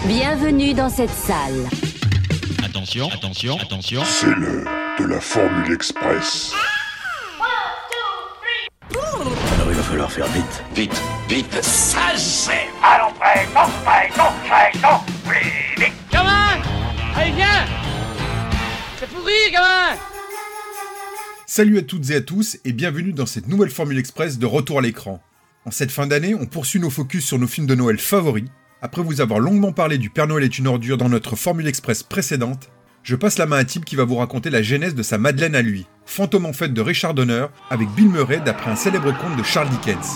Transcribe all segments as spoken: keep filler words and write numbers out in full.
Bienvenue dans cette salle. Attention, attention, attention. C'est l'heure de la Formule Express. Alors il va falloir faire vite. Vite, vite. Ça c'est. Allons prêt, non prêt, non prêt, non plus vite. Gamin, allez viens. C'est pourri, gamin. Salut à toutes et à tous et bienvenue dans cette nouvelle Formule Express de Retour à l'écran. En cette fin d'année, on poursuit nos focus sur nos films de Noël favoris. Après vous avoir longuement parlé du Père Noël est une ordure dans notre Formule Express précédente, je passe la main à Tim qui va vous raconter la genèse de sa Madeleine à lui, Fantôme en fête de Richard Donner, avec Bill Murray d'après un célèbre conte de Charles Dickens.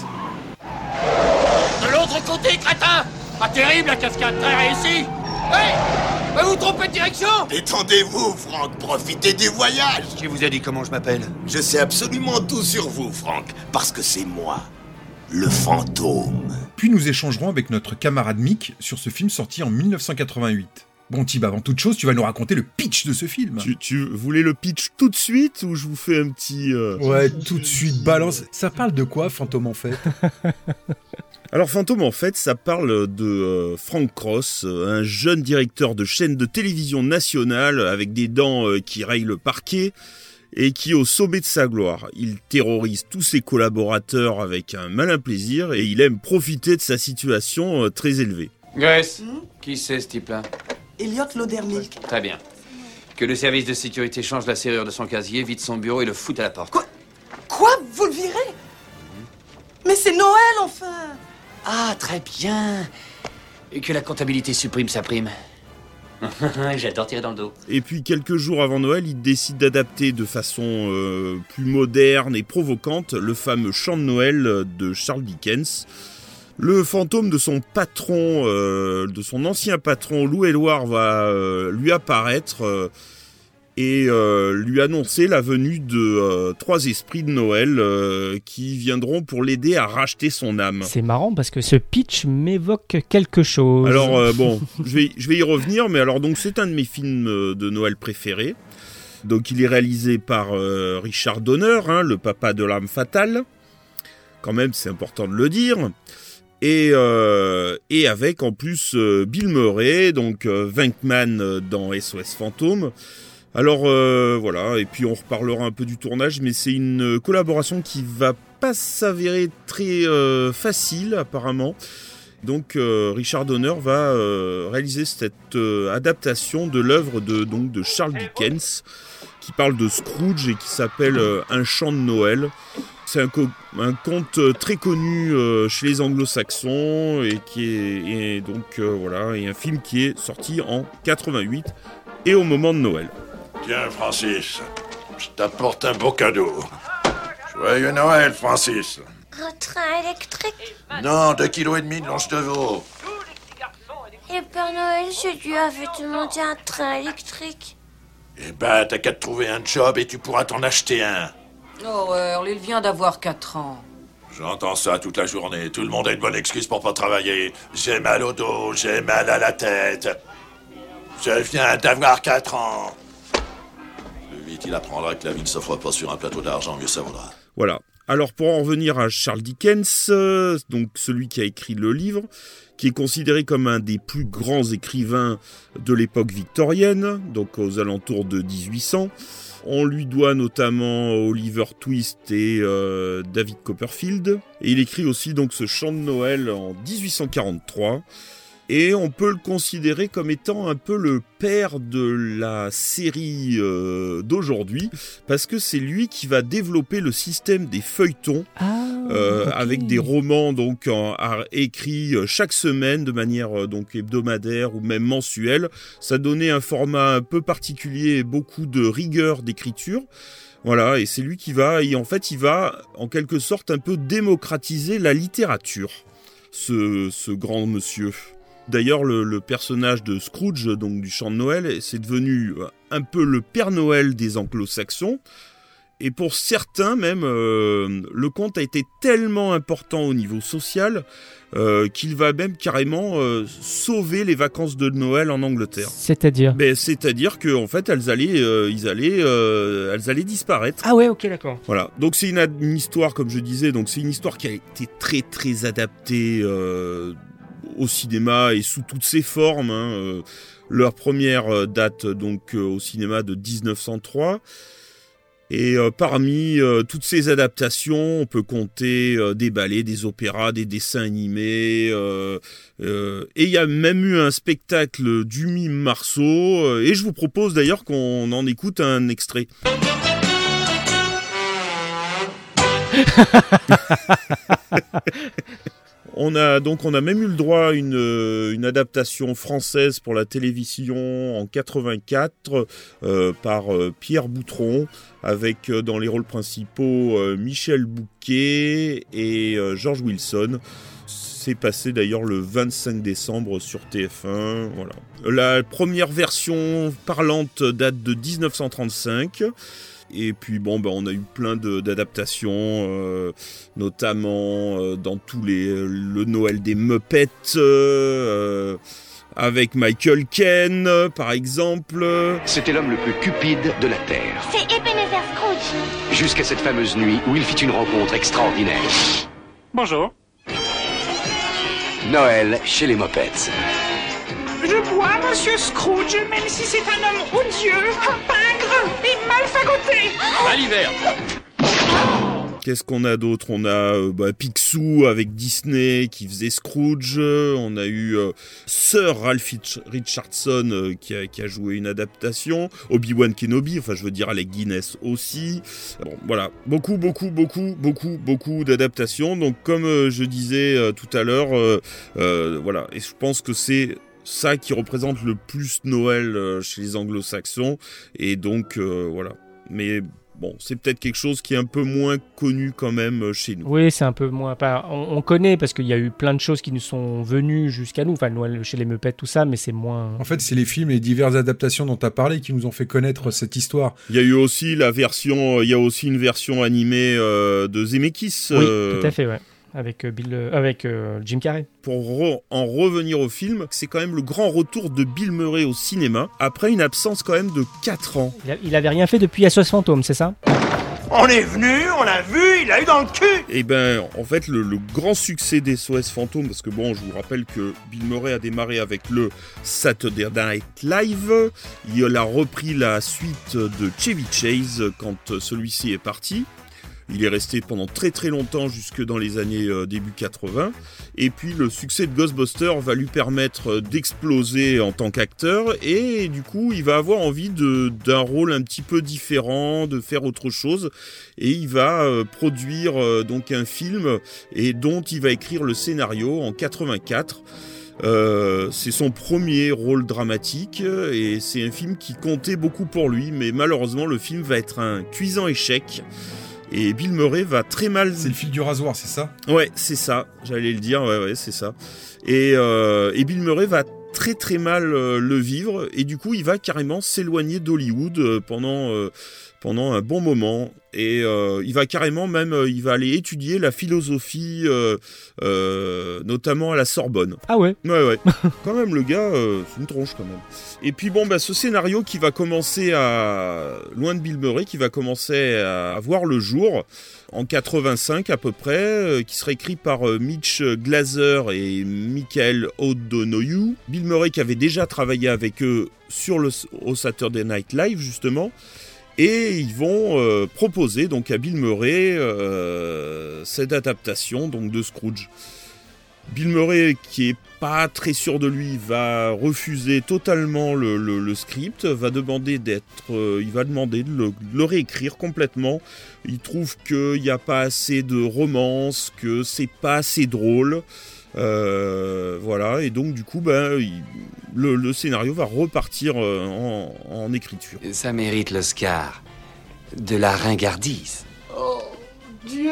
De l'autre côté, crétin. Pas terrible la cascade, très réussie. Hey, bah vous trompez de direction. Détendez-vous, Franck, profitez du voyage. Qui vous a dit comment je m'appelle? Je sais absolument tout sur vous, Franck, parce que c'est moi, le fantôme. Puis nous échangerons avec notre camarade Mick sur ce film sorti en dix-neuf cent quatre-vingt-huit. Bon Tib, avant toute chose, tu vas nous raconter le pitch de ce film. Tu, tu voulais le pitch tout de suite ou je vous fais un petit... Euh... Ouais, tout de suite, balance. Ça parle de quoi, Fantôme en fête? Alors Fantôme en fait, ça parle de euh, Frank Cross, euh, un jeune directeur de chaîne de télévision nationale avec des dents euh, qui rayent le parquet et qui est au sommet de sa gloire. Il terrorise tous ses collaborateurs avec un malin plaisir et il aime profiter de sa situation euh, très élevée. Grace, hmm? Qui c'est ce type-là? Elliot Laudermilk. Très bien. Que le service de sécurité change la serrure de son casier, vide son bureau et le foute à la porte. Quoi? Quoi? Vous le virez? mmh. Mais c'est Noël, enfin! Ah, très bien. Et que la comptabilité supprime sa prime. J'adore tirer dans le dos. Et puis quelques jours avant Noël, il décide d'adapter de façon euh, plus moderne et provocante le fameux chant de Noël de Charles Dickens. Le fantôme de son patron, euh, de son ancien patron Lou Éluard va euh, lui apparaître euh, et euh, lui annoncer la venue de euh, trois esprits de Noël euh, qui viendront pour l'aider à racheter son âme. C'est marrant parce que ce pitch m'évoque quelque chose. Alors euh, bon, je vais, je vais y revenir, mais alors donc c'est un de mes films de Noël préférés. Donc il est réalisé par euh, Richard Donner, hein, le papa de l'âme fatale. Quand même, c'est important de le dire. Et, euh, et avec en plus euh, Bill Murray, donc euh, Venkman dans S O S Fantôme. Alors euh, voilà, et puis on reparlera un peu du tournage, mais c'est une collaboration qui va pas s'avérer très euh, facile apparemment. Donc euh, Richard Donner va euh, réaliser cette euh, adaptation de l'œuvre de, donc, de Charles Dickens, qui parle de Scrooge et qui s'appelle euh, Un chant de Noël. C'est un, co- un conte très connu euh, chez les anglo-saxons et qui est et donc euh, voilà, et un film qui est sorti en quatre-vingt-huit et au moment de Noël. Tiens, Francis, je t'apporte un beau cadeau. Joyeux Noël, Francis. Un train électrique? Non, deux kilos et demi de longe de veau. Et Père Noël, je lui avais demandé un train électrique. Eh ben, t'as qu'à te trouver un job et tu pourras t'en acheter un. Oh, Earl, il vient d'avoir quatre ans. J'entends ça toute la journée. Tout le monde a une bonne excuse pour pas travailler. J'ai mal au dos, j'ai mal à la tête. Je viens d'avoir quatre ans. Plus vite il apprendra que la vie ne s'offre pas sur un plateau d'argent, mieux ça vaudra. Voilà. Alors pour en revenir à Charles Dickens, euh, donc celui qui a écrit le livre, qui est considéré comme un des plus grands écrivains de l'époque victorienne, donc aux alentours de dix-huit cents. On lui doit notamment Oliver Twist et euh, David Copperfield. Et il écrit aussi donc ce chant de Noël en dix-huit cent quarante-trois. Et on peut le considérer comme étant un peu le père de la série euh, d'aujourd'hui, parce que c'est lui qui va développer le système des feuilletons, ah, euh, okay. avec des romans donc en, en, écrits chaque semaine de manière euh, donc hebdomadaire ou même mensuelle. Ça donnait un format un peu particulier et beaucoup de rigueur d'écriture. Voilà, et c'est lui qui va, et en fait, il va en quelque sorte un peu démocratiser la littérature, ce, ce grand monsieur. D'ailleurs, le, le personnage de Scrooge, donc du chant de Noël, c'est devenu un peu le Père Noël des Anglo-Saxons. Et pour certains même, euh, le conte a été tellement important au niveau social euh, qu'il va même carrément euh, sauver les vacances de Noël en Angleterre. C'est-à-dire ben, C'est-à-dire qu'en fait, elles allaient, euh, ils allaient, euh, elles allaient disparaître. Ah ouais, ok, d'accord. Voilà. Donc c'est une, une histoire, comme je disais, donc c'est une histoire qui a été très très adaptée. Euh, au cinéma et sous toutes ses formes. Hein. Euh, leur première date donc euh, au cinéma de dix-neuf cent trois. Et euh, parmi euh, toutes ces adaptations, on peut compter euh, des ballets, des opéras, des dessins animés. Euh, euh, et il y a même eu un spectacle du mime Marceau. Euh, et je vous propose d'ailleurs qu'on en écoute un extrait. On a donc on a même eu le droit à une, une adaptation française pour la télévision en quatre-vingt-quatre euh, par euh, Pierre Boutron avec euh, dans les rôles principaux euh, Michel Bouquet et euh, George Wilson. C'est passé d'ailleurs le vingt-cinq décembre sur T F un. Voilà. La première version parlante date de dix-neuf cent trente-cinq. Et puis bon, ben, on a eu plein de, d'adaptations, euh, notamment euh, dans tous les le Noël des Muppets, euh, avec Michael Caine, par exemple. C'était l'homme le plus cupide de la Terre. C'est Ebenezer Scrooge. Jusqu'à cette fameuse nuit où il fit une rencontre extraordinaire. Bonjour. Noël chez les Muppets. Je bois, monsieur Scrooge, même si c'est un homme odieux, pingre et mal fagoté. À l'hiver. Qu'est-ce qu'on a d'autre ? On a euh, bah, Picsou avec Disney qui faisait Scrooge. On a eu euh, Sir Ralph Richardson euh, qui, a, qui a joué une adaptation. Obi-Wan Kenobi, enfin je veux dire Alec Guinness aussi. Bon, voilà, beaucoup, beaucoup, beaucoup, beaucoup, beaucoup d'adaptations. Donc comme euh, je disais euh, tout à l'heure, euh, euh, voilà, et je pense que c'est ça qui représente le plus Noël euh, chez les anglo-saxons. Et donc euh, voilà, mais... Bon, c'est peut-être quelque chose qui est un peu moins connu quand même chez nous. Oui, c'est un peu moins... Pas, on, on connaît parce qu'il y a eu plein de choses qui nous sont venues jusqu'à nous, enfin Noël chez les Muppets, tout ça, mais c'est moins... En fait, c'est les films et les diverses adaptations dont tu as parlé qui nous ont fait connaître cette histoire. Il y a eu aussi la version... Il y a aussi une version animée euh, de Zemeckis. Oui, euh... tout à fait, ouais. Avec, euh, Bill, euh, avec euh, Jim Carrey. Pour re- en revenir au film, c'est quand même le grand retour de Bill Murray au cinéma, après une absence quand même de quatre ans. Il, a, il avait rien fait depuis S O S Fantôme, c'est ça ? On est venu, on l'a vu, il a eu dans le cul. Et ben, en fait, le, le grand succès d'S O S Fantôme, parce que bon, je vous rappelle que Bill Murray a démarré avec le Saturday Night Live, il a repris la suite de Chevy Chase quand celui-ci est parti. Il est resté pendant très très longtemps, jusque dans les années euh, début quatre-vingts. Et puis le succès de Ghostbusters va lui permettre d'exploser en tant qu'acteur. Et du coup, il va avoir envie de, d'un rôle un petit peu différent, de faire autre chose. Et il va euh, produire euh, donc un film et dont il va écrire le scénario en quatre-vingt-quatre. Euh, c'est son premier rôle dramatique et c'est un film qui comptait beaucoup pour lui. Mais malheureusement, le film va être un cuisant échec. Et Bill Murray va très mal... C'est le fil du rasoir, c'est ça ? Ouais, c'est ça. J'allais le dire, ouais, ouais, c'est ça. Et, euh, et Bill Murray va très très mal euh, le vivre. Et du coup, il va carrément s'éloigner d'Hollywood euh, pendant, euh, pendant un bon moment. Et euh, il va carrément même, euh, il va aller étudier la philosophie, euh, euh, notamment à la Sorbonne. Ah ouais ? Ouais, ouais. Quand même, le gars, euh, c'est une tronche quand même. Et puis bon, bah, ce scénario qui va commencer à... Loin de Bill Murray, qui va commencer à voir le jour en quatre-vingt-cinq à peu près, euh, qui sera écrit par euh, Mitch Glaser et Michael O'Donoghue. Bill Murray qui avait déjà travaillé avec eux sur le, au Saturday Night Live, justement. Et ils vont euh, proposer donc à Bill Murray euh, cette adaptation donc de Scrooge. Bill Murray, qui est pas très sûr de lui, va refuser totalement le, le, le script, va demander d'être, euh, il va demander de le, de le réécrire complètement. Il trouve qu'il n'y a pas assez de romance, que c'est pas assez drôle. Euh, voilà, et donc du coup, ben, il, le, le scénario va repartir euh, en, en écriture. Ça mérite l'Oscar de la ringardise. Oh, Dieu!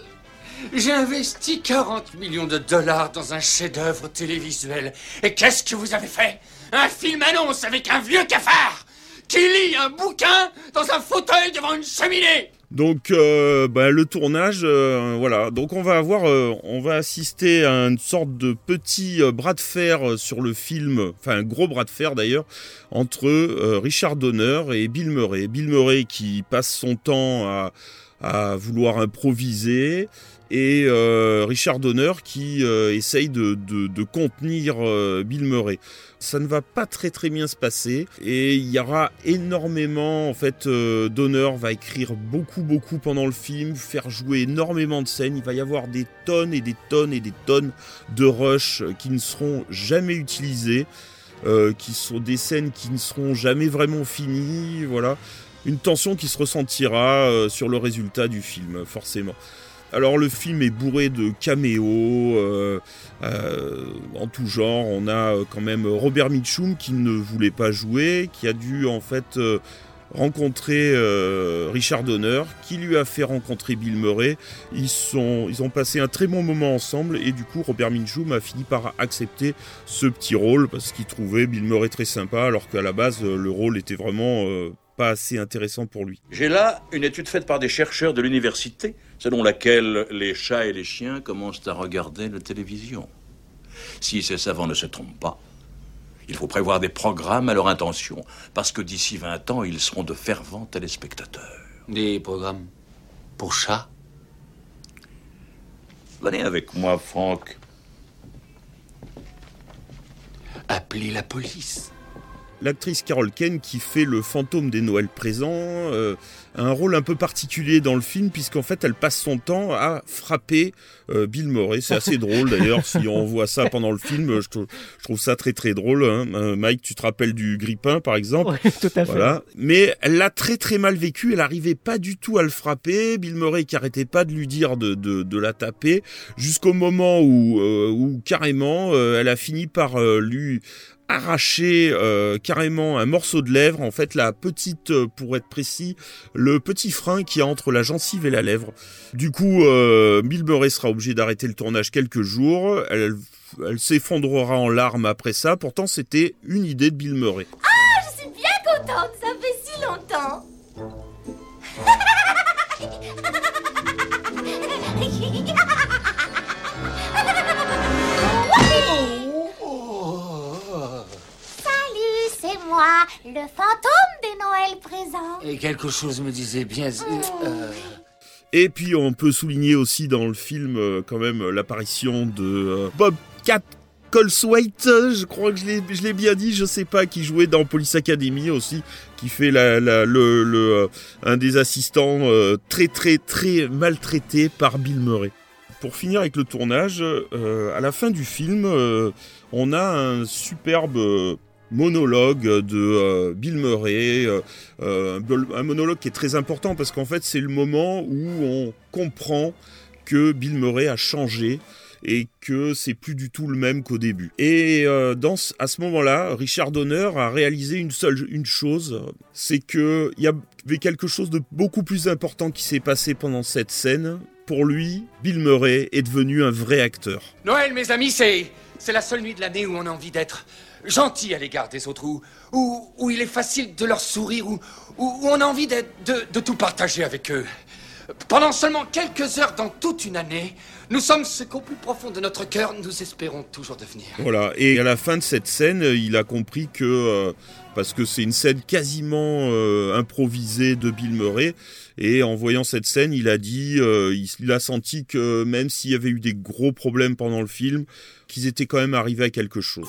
J'ai investi quarante millions de dollars dans un chef-d'œuvre télévisuel. Et qu'est-ce que vous avez fait? Un film-annonce avec un vieux cafard qui lit un bouquin dans un fauteuil devant une cheminée. Donc, euh, bah, le tournage, euh, voilà. Donc, on va avoir, euh, on va assister à une sorte de petit euh, bras de fer sur le film, enfin un gros bras de fer d'ailleurs, entre euh, Richard Donner et Bill Murray. Bill Murray qui passe son temps à à vouloir improviser, et euh, Richard Donner qui euh, essaye de, de, de contenir euh, Bill Murray. Ça ne va pas très très bien se passer, et il y aura énormément, en fait, euh, Donner va écrire beaucoup beaucoup pendant le film, faire jouer énormément de scènes, il va y avoir des tonnes et des tonnes et des tonnes de rushs qui ne seront jamais utilisés, euh, qui sont des scènes qui ne seront jamais vraiment finies, voilà. Une tension qui se ressentira euh, sur le résultat du film, forcément. Alors le film est bourré de caméos euh, euh, en tout genre. On a quand même Robert Mitchum qui ne voulait pas jouer, qui a dû en fait euh, rencontrer euh, Richard Donner, qui lui a fait rencontrer Bill Murray. Ils, sont, ils ont passé un très bon moment ensemble, et du coup Robert Mitchum a fini par accepter ce petit rôle parce qu'il trouvait Bill Murray très sympa, alors qu'à la base le rôle était vraiment euh, pas assez intéressant pour lui. J'ai là une étude faite par des chercheurs de l'université, selon laquelle les chats et les chiens commencent à regarder la télévision. Si ces savants ne se trompent pas, il faut prévoir des programmes à leur intention, parce que d'ici vingt ans, ils seront de fervents téléspectateurs. Des programmes pour chats? Venez avec moi, Franck. Appelez la police. L'actrice Carol Kane, qui fait le fantôme des Noëls présents, euh, a un rôle un peu particulier dans le film, puisqu'en fait elle passe son temps à frapper euh, Bill Murray. C'est assez drôle d'ailleurs, si on voit ça pendant le film, je, trouve, je trouve ça très très drôle. Hein. Euh, Mike, tu te rappelles du Grippin par exemple? Oui, tout à fait. Voilà. Mais elle l'a très très mal vécu, elle n'arrivait pas du tout à le frapper, Bill Murray qui arrêtait pas de lui dire de, de, de la taper, jusqu'au moment où, euh, où carrément euh, elle a fini par euh, lui arracher euh, carrément un morceau de lèvre, en fait la petite, euh, pour être précis, le petit frein qui est entre la gencive et la lèvre. Du coup, euh, Bill Murray sera obligé d'arrêter le tournage quelques jours, elle, elle s'effondrera en larmes après ça, pourtant c'était une idée de Bill Murray. Ah, je suis bien contente, ça fait si longtemps. C'est moi, le fantôme des Noëls présents. Et quelque chose me disait bien... Euh... Et puis on peut souligner aussi dans le film euh, quand même l'apparition de euh, Bob Cat Coleswaite, je crois que je l'ai, je l'ai bien dit, je sais pas, qui jouait dans Police Academy aussi, qui fait la, la, le, le, euh, un des assistants euh, très très très maltraité par Bill Murray. Pour finir avec le tournage, euh, à la fin du film, euh, on a un superbe... Euh, monologue de euh, Bill Murray, euh, euh, un monologue qui est très important parce qu'en fait c'est le moment où on comprend que Bill Murray a changé et que c'est plus du tout le même qu'au début. Et euh, dans, à ce moment-là, Richard Donner a réalisé une seule une chose, c'est qu'il y avait quelque chose de beaucoup plus important qui s'est passé pendant cette scène. Pour lui, Bill Murray est devenu un vrai acteur. Noël, mes amis, c'est, c'est la seule nuit de l'année où on a envie d'être gentil à l'égard des autres, où, où, où il est facile de leur sourire, où, où on a envie de, de, de tout partager avec eux. Pendant seulement quelques heures dans toute une année, nous sommes ce qu'au plus profond de notre cœur, nous espérons toujours devenir. Voilà, et à la fin de cette scène, il a compris que, euh, parce que c'est une scène quasiment euh, improvisée de Bill Murray, et en voyant cette scène, il a dit, euh, il, il a senti que même s'il y avait eu des gros problèmes pendant le film, qu'ils étaient quand même arrivés à quelque chose.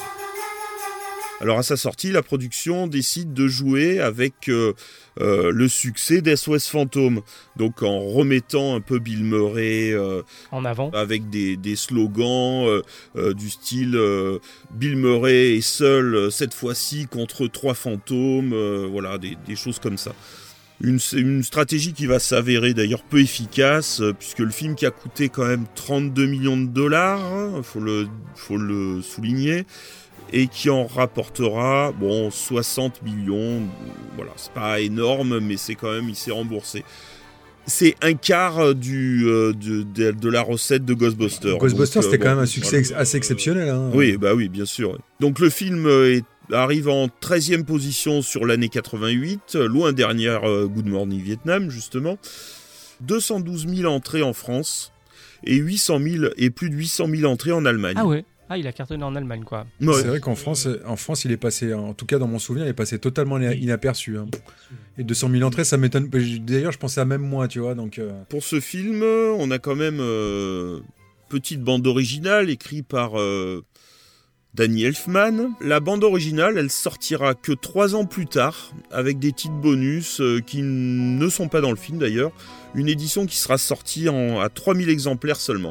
Alors à sa sortie, la production décide de jouer avec euh, euh, le succès d'S O S Fantôme, donc en remettant un peu Bill Murray euh, en avant, avec des, des slogans euh, euh, du style euh, Bill Murray est seul euh, cette fois-ci contre trois fantômes, euh, voilà, des, des choses comme ça. Une, une stratégie qui va s'avérer d'ailleurs peu efficace, euh, puisque le film qui a coûté quand même trente-deux millions de dollars, hein, faut le, faut le souligner, et qui en rapportera bon soixante millions, voilà, c'est pas énorme, mais c'est quand même, il s'est remboursé. C'est un quart du, euh, de, de, de la recette de Ghostbusters. Ghostbusters, Donc, c'était euh, quand bon, même un succès voilà. assez exceptionnel. Hein. Oui, bah oui, bien sûr. Donc le film est, arrive en treizième position sur l'année quatre-vingt-huit, loin derrière euh, Good Morning Vietnam, justement. deux cent douze mille entrées en France et huit cent mille et plus de huit cent mille entrées en Allemagne. Ah ouais. Ah, il a cartonné en Allemagne, quoi. Ouais. C'est vrai qu'en France, en France, il est passé, en tout cas dans mon souvenir, il est passé totalement inaperçu. Hein. Et deux cent mille entrées, ça m'étonne. D'ailleurs, je pensais à même moins, tu vois. Donc, euh... Pour ce film, on a quand même euh, petite bande originale écrite par euh, Danny Elfman. La bande originale, elle sortira que trois ans plus tard, avec des titres bonus euh, qui ne sont pas dans le film d'ailleurs. Une édition qui sera sortie en, à trois mille exemplaires seulement.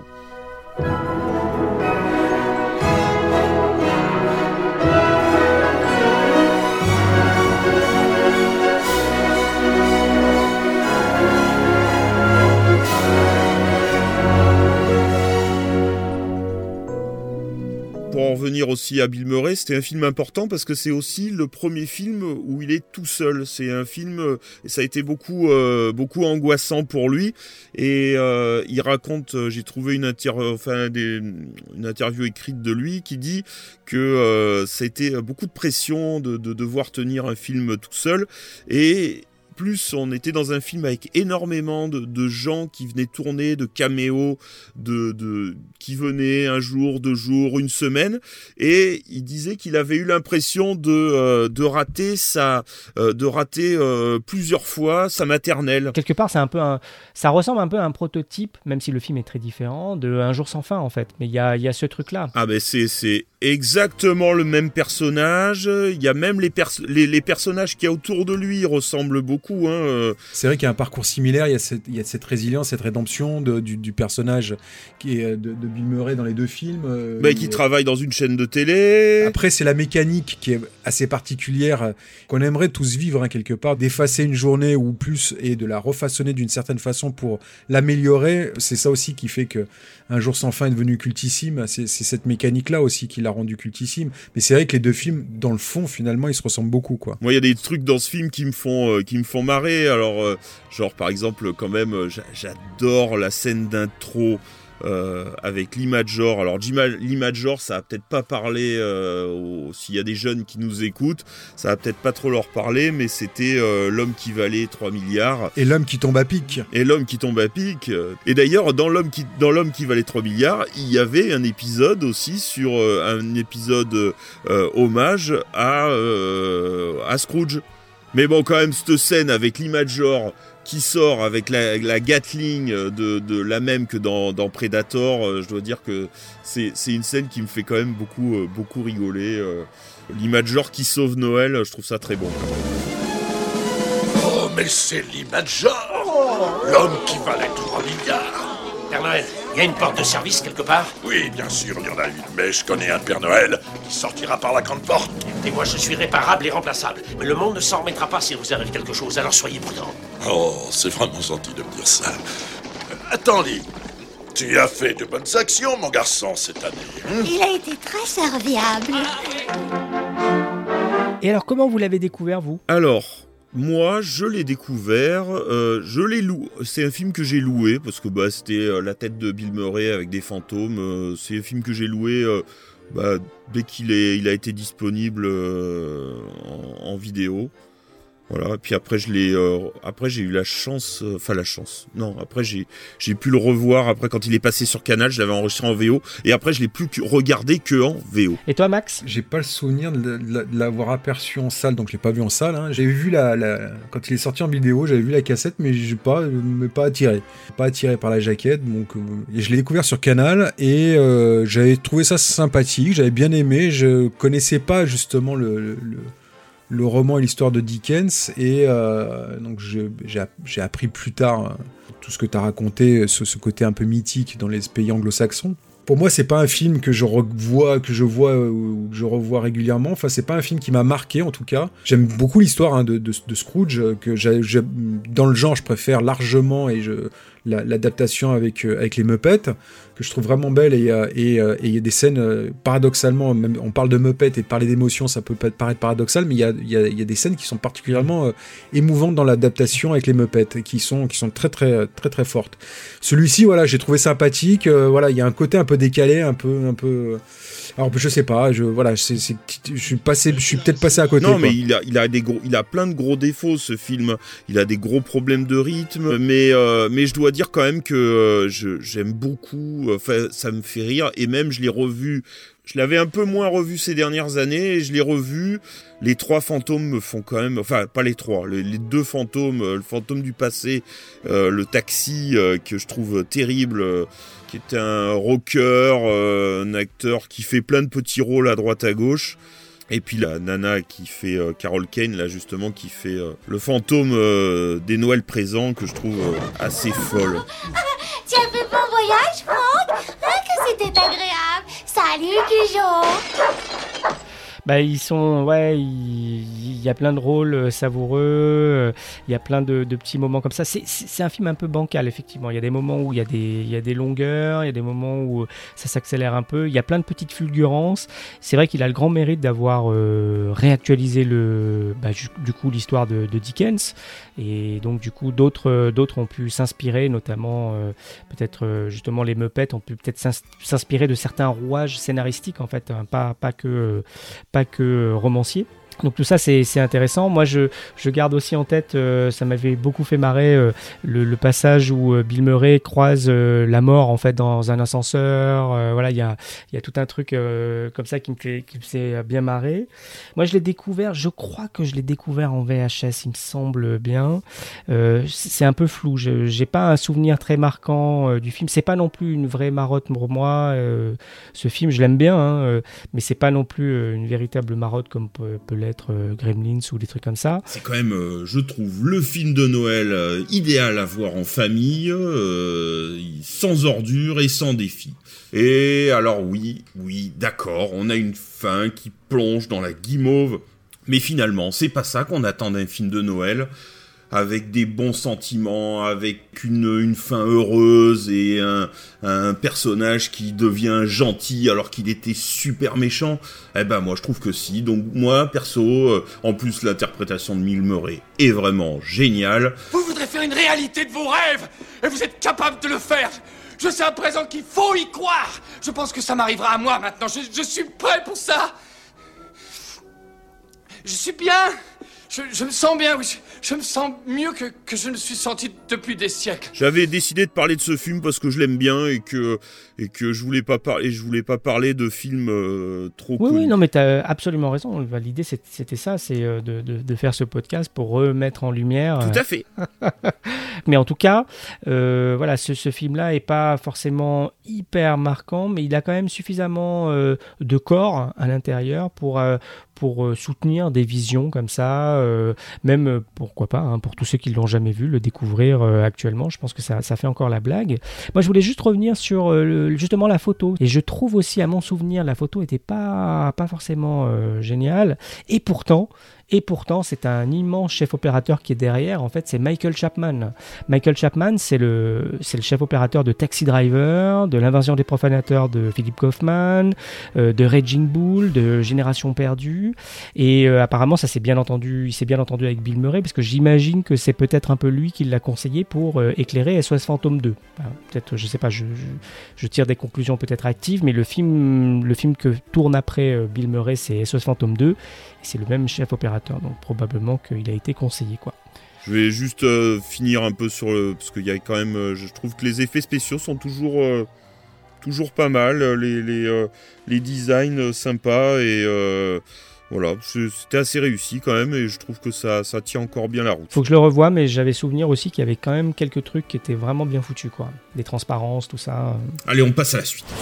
Pour en revenir aussi à Bill Murray, c'était un film important parce que c'est aussi le premier film où il est tout seul. C'est un film, et ça a été beaucoup, euh, beaucoup angoissant pour lui. Et euh, il raconte, j'ai trouvé une, inter- enfin, des, une interview écrite de lui qui dit que euh, ça a été beaucoup de pression de, de devoir tenir un film tout seul. Et plus on était dans un film avec énormément de, de gens qui venaient tourner, de caméos, de, de, qui venaient un jour, deux jours, une semaine, et il disait qu'il avait eu l'impression de, euh, de rater, sa, euh, de rater euh, plusieurs fois sa maternelle. Quelque part, c'est un peu un, ça ressemble un peu à un prototype, même si le film est très différent, de Un jour sans fin en fait, mais il y a, y a ce truc-là. Ah ben c'est, c'est exactement le même personnage, il y a même les, pers- les, les personnages qu'il y a autour de lui, ils ressemblent beaucoup. Hein. C'est vrai qu'il y a un parcours similaire, il y a cette, il y a cette résilience, cette rédemption de, du, du personnage qui est de, de Bill Murray dans les deux films. Euh, bah, qui travaille dans une chaîne de télé. Après, c'est la mécanique qui est assez particulière, qu'on aimerait tous vivre hein, quelque part, d'effacer une journée ou plus et de la refaçonner d'une certaine façon pour l'améliorer. C'est ça aussi qui fait que Un jour sans fin est devenu cultissime. C'est, c'est cette mécanique-là aussi qui l'a rendu cultissime. Mais c'est vrai que les deux films, dans le fond, finalement, ils se ressemblent beaucoup, quoi. Moi, il y a des trucs dans ce film qui me font, euh, qui me font marrer. Alors, euh, genre, par exemple, quand même, euh, j'adore la scène d'intro euh, avec Lee Major. Alors, Lee Major, ça va peut-être pas parler, euh, aux... s'il y a des jeunes qui nous écoutent, ça va peut-être pas trop leur parler, mais c'était euh, l'homme qui valait trois milliards. Et l'homme qui tombe à pic. Et l'homme qui tombe à pic. Et d'ailleurs, dans l'homme qui, dans l'homme qui valait trois milliards, il y avait un épisode aussi sur euh, un épisode euh, hommage à, euh, à Scrooge. Mais bon, quand même, cette scène avec Lee Major qui sort avec la, la Gatling de, de la même que dans, dans Predator, euh, je dois dire que c'est, c'est une scène qui me fait quand même beaucoup, euh, beaucoup rigoler. Euh, Lee Major qui sauve Noël, je trouve ça très bon. Oh, mais c'est Lee Major, oh, l'homme qui valait trois milliards. Père Noël, il y a une porte de service quelque part? Oui, bien sûr, il y en a une, mais je connais un Père Noël qui sortira par la grande porte. Et moi, je suis réparable et remplaçable. Mais le monde ne s'en remettra pas s'il vous arrive quelque chose, alors soyez prudents. Oh, c'est vraiment gentil de me dire ça. Attends, Lee, tu as fait de bonnes actions, mon garçon, cette année. Hein? Il a été très serviable. Et alors, comment vous l'avez découvert, vous? Alors... Moi, je l'ai découvert, euh, je l'ai loué. C'est un film que j'ai loué parce que bah c'était euh, la tête de Bill Murray avec des fantômes. Euh, c'est un film que j'ai loué euh, bah, dès qu'il est, il a été disponible euh, en, en vidéo. Voilà. Et puis après, je l'ai, euh, après j'ai eu la chance, enfin euh, la chance. Non, après j'ai, j'ai pu le revoir. Après, quand il est passé sur Canal, je l'avais enregistré en V O. Et après, je l'ai plus regardé que en V O. Et toi, Max? J'ai pas le souvenir de, de, de l'avoir aperçu en salle, donc je l'ai pas vu en salle. Hein. J'avais vu la, la, quand il est sorti en vidéo, j'avais vu la cassette, mais j'ai pas, mais pas attiré, pas attiré par la jaquette. Donc, euh, et je l'ai découvert sur Canal et euh, j'avais trouvé ça sympathique, j'avais bien aimé. Je connaissais pas justement le, le, le le roman et l'histoire de Dickens, et euh, donc je, j'ai, j'ai appris plus tard euh, tout ce que tu as raconté, ce, ce côté un peu mythique dans les pays anglo-saxons. Pour moi, c'est pas un film que je revois, que je vois ou que je revois régulièrement. Enfin, c'est pas un film qui m'a marqué, en tout cas. J'aime beaucoup l'histoire hein, de, de, de Scrooge, que j'ai, j'ai, dans le genre, je préfère largement et je, la, l'adaptation avec euh, avec les Muppets, que je trouve vraiment belle, et euh, et euh, et il y a des scènes euh, paradoxalement, même on parle de Muppets et de parler d'émotions, ça peut paraître paradoxal, mais il y a il y a il y a des scènes qui sont particulièrement euh, émouvantes dans l'adaptation avec les Muppets, qui sont qui sont très très très très fortes. Celui-ci, voilà, j'ai trouvé sympathique. Euh, voilà, il y a un côté un peu décalé, un peu un peu. Alors je sais pas, je voilà, c'est, c'est je suis passé, je suis peut-être passé à côté. Non, quoi. mais il a il a des gros, il a plein de gros défauts ce film. Il a des gros problèmes de rythme, mais euh, mais je dois dire quand même que euh, je, j'aime beaucoup tout. Enfin, ça me fait rire. Et même, je l'ai revu. Je l'avais un peu moins revu ces dernières années. Et je l'ai revu. Les trois fantômes me font quand même... Enfin, pas les trois. Les, les deux fantômes. Le fantôme du passé. Euh, le taxi, euh, que je trouve terrible. Euh, qui est un rocker. Euh, un acteur qui fait plein de petits rôles à droite à gauche. Et puis la nana qui fait euh, Carol Kane, là justement, qui fait euh, le fantôme euh, des Noëls présents, que je trouve euh, assez folle. Tu as fait bon voyage, Franck? Ah, que c'était agréable. Salut, Cujo. Bah, ils sont, ouais, il y a plein de rôles savoureux, il y a plein de, de petits moments comme ça. C'est, c'est un film un peu bancal, effectivement. Il y a des moments où il y a des, il y a des longueurs, il y a des moments où ça s'accélère un peu. Il y a plein de petites fulgurances. C'est vrai qu'il a le grand mérite d'avoir euh, réactualisé le, bah, du, du coup, l'histoire de, de Dickens. Et donc, du coup, d'autres, d'autres ont pu s'inspirer, notamment, euh, peut-être, euh, justement, les Muppets ont pu peut-être s'inspirer de certains rouages scénaristiques, en fait, hein, pas, pas que... Euh, pas que romancier. Donc tout ça c'est, c'est intéressant. Moi je, je garde aussi en tête, euh, ça m'avait beaucoup fait marrer euh, le, le passage où euh, Bill Murray croise euh, la mort en fait dans un ascenseur. Euh, voilà, il y a, y a tout un truc euh, comme ça qui me fait, qui me fait bien marrer. Moi je l'ai découvert, je crois que je l'ai découvert en V H S, il me semble bien. Euh, c'est un peu flou. Je, j'ai pas un souvenir très marquant euh, du film. C'est pas non plus une vraie marotte pour moi. Euh, ce film je l'aime bien, hein, euh, mais c'est pas non plus euh, une véritable marotte comme peut, peut être euh, Gremlins ou des trucs comme ça. C'est quand même, euh, je trouve, le film de Noël euh, idéal à voir en famille, euh, sans ordures et sans défi. Et alors oui, oui, d'accord, on a une fin qui plonge dans la guimauve, mais finalement, c'est pas ça qu'on attend d'un film de Noël, avec des bons sentiments, avec une, une fin heureuse et un, un personnage qui devient gentil alors qu'il était super méchant. Eh ben moi je trouve que si. Donc moi perso, euh, en plus l'interprétation de Bill Murray est vraiment géniale. Vous voudrez faire une réalité de vos rêves et vous êtes capable de le faire. Je sais à présent qu'il faut y croire. Je pense que ça m'arrivera à moi maintenant. Je, je suis prêt pour ça. Je suis bien. Je, je me sens bien, oui. Je, je me sens mieux que, que je ne suis senti depuis des siècles. J'avais décidé de parler de ce film parce que je l'aime bien et que, et que je voulais pas parler, je voulais pas parler de films euh, trop Oui, connus. oui, non, mais t'as absolument raison. L'idée, c'était ça, c'est de, de, de faire ce podcast pour remettre en lumière. Tout à fait. Mais en tout cas, euh, voilà, ce, ce film-là est pas forcément hyper marquant, mais il a quand même suffisamment euh, de corps à l'intérieur pour, euh, pour euh, soutenir des visions comme ça, euh, même, euh, pourquoi pas, hein, pour tous ceux qui ne l'ont jamais vu, le découvrir euh, actuellement. Je pense que ça, ça fait encore la blague. Moi, je voulais juste revenir sur euh, le, justement la photo. Et je trouve aussi, à mon souvenir, la photo n'était pas, pas forcément euh, géniale. Et pourtant... Et pourtant, c'est un immense chef opérateur qui est derrière. En fait, c'est Michael Chapman. Michael Chapman, c'est le, c'est le chef opérateur de Taxi Driver, de L'Invasion des profanateurs de Philip Kaufman, euh, de Raging Bull, de Génération perdue. Et euh, apparemment, ça s'est bien entendu, il s'est bien entendu avec Bill Murray, parce que j'imagine que c'est peut-être un peu lui qui l'a conseillé pour euh, éclairer S O S Fantôme deux. Enfin, peut-être, je sais pas, je, je, je tire des conclusions peut-être actives, mais le film, le film que tourne après euh, Bill Murray, c'est S O S Fantôme deux. Et c'est le même chef opérateur, donc probablement qu'il a été conseillé, quoi. Je vais juste euh, finir un peu sur le... Parce qu'il y a quand même... Euh, je trouve que les effets spéciaux sont toujours, euh, toujours pas mal. Les, les, euh, les designs euh, sympas. Et euh, voilà, c'était assez réussi quand même. Et je trouve que ça, ça tient encore bien la route. Faut que je le revoie, mais j'avais souvenir aussi qu'il y avait quand même quelques trucs qui étaient vraiment bien foutus, quoi. Des transparences, tout ça. Allez, on passe à la suite.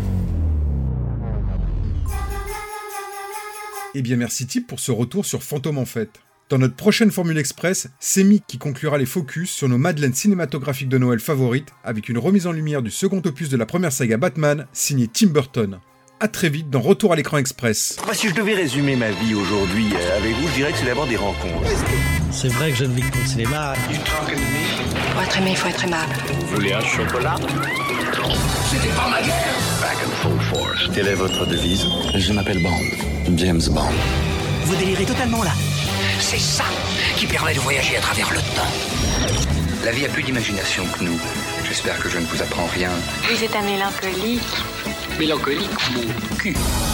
Eh bien merci Tip pour ce retour sur Fantôme en fête. Dans notre prochaine Formule Express, c'est Mick qui conclura les focus sur nos madeleines cinématographiques de Noël favorites avec une remise en lumière du second opus de la première saga Batman, signé Tim Burton. A très vite dans Retour à l'écran express. Moi, si je devais résumer ma vie aujourd'hui euh, avec vous, je dirais que c'est d'abord des rencontres. C'est vrai que je ne vis que pour le cinéma. Pour être aimé, il faut être aimable. Vous voulez un chocolat? C'était pas ma guerre. Back and full force. Quelle est votre devise? Je m'appelle Bond. James Bond. Vous délirez totalement là. C'est ça qui permet de voyager à travers le temps. La vie a plus d'imagination que nous. J'espère que je ne vous apprends rien. Vous êtes un mélancolique. Mélancolique, mon cul.